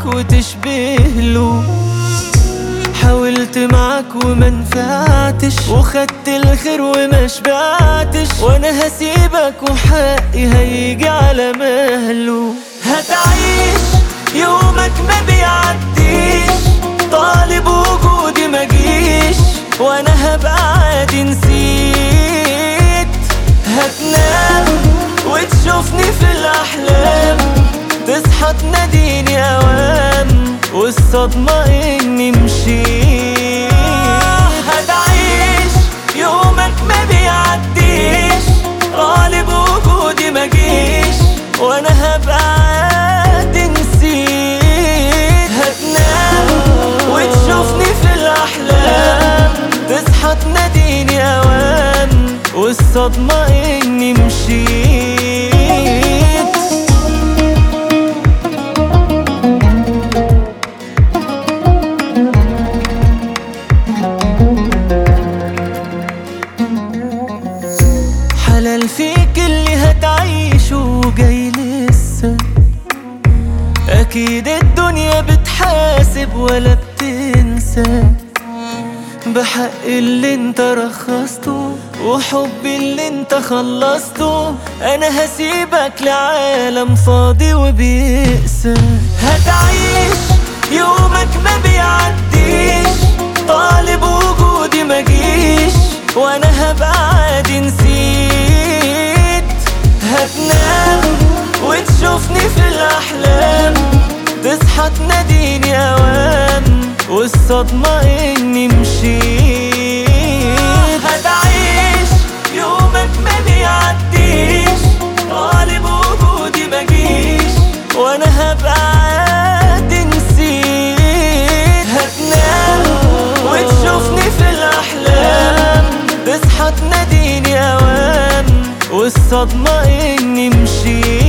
معاك وتشبه له. حاولت معاك وما نفعتش، وخدت الخير وما شبعتش، وانا هسيبك وحقي هيجي على مهله. هتعيش يومك ما بيعديش، طالب وجودي مجيش، وانا هبقى عادي نسيت. هتنام وتشوفني في الاحلام، تصحى تناديني اوام، والصدمة اني مشيت. هتعيش يومك ما بيعديش، غالب وجودي مجيش، وانا هبقى عادي نسيت. هتنام وتشوفني في الاحلام، تصحى تناديني اوام، والصدمة اني مشيت. حلال فيك اللي هتعيشه جاي لسه، اكيد الدنيا بتحاسب ولا بتنسى. بحق اللي انت رخصته، وحبي اللي انت خلصته، انا هسيبك لعالم فاضي وبيقسى. هتعيش يومك ما بيعديش، طالب وجودي مجيش، وانا هبقى عادي نسيت. هتنام وتشوفني في الاحلام، تصحى تناديني اوام، والصدمة اني مشيت. هتعيش يومك ما بيعديش، طالب وجودي مجيش، وانا هبقى عادي نسيت. هتنام وتشوفني في الاحلام، تصحى تناديني اوام، والصدمة اني مشيت.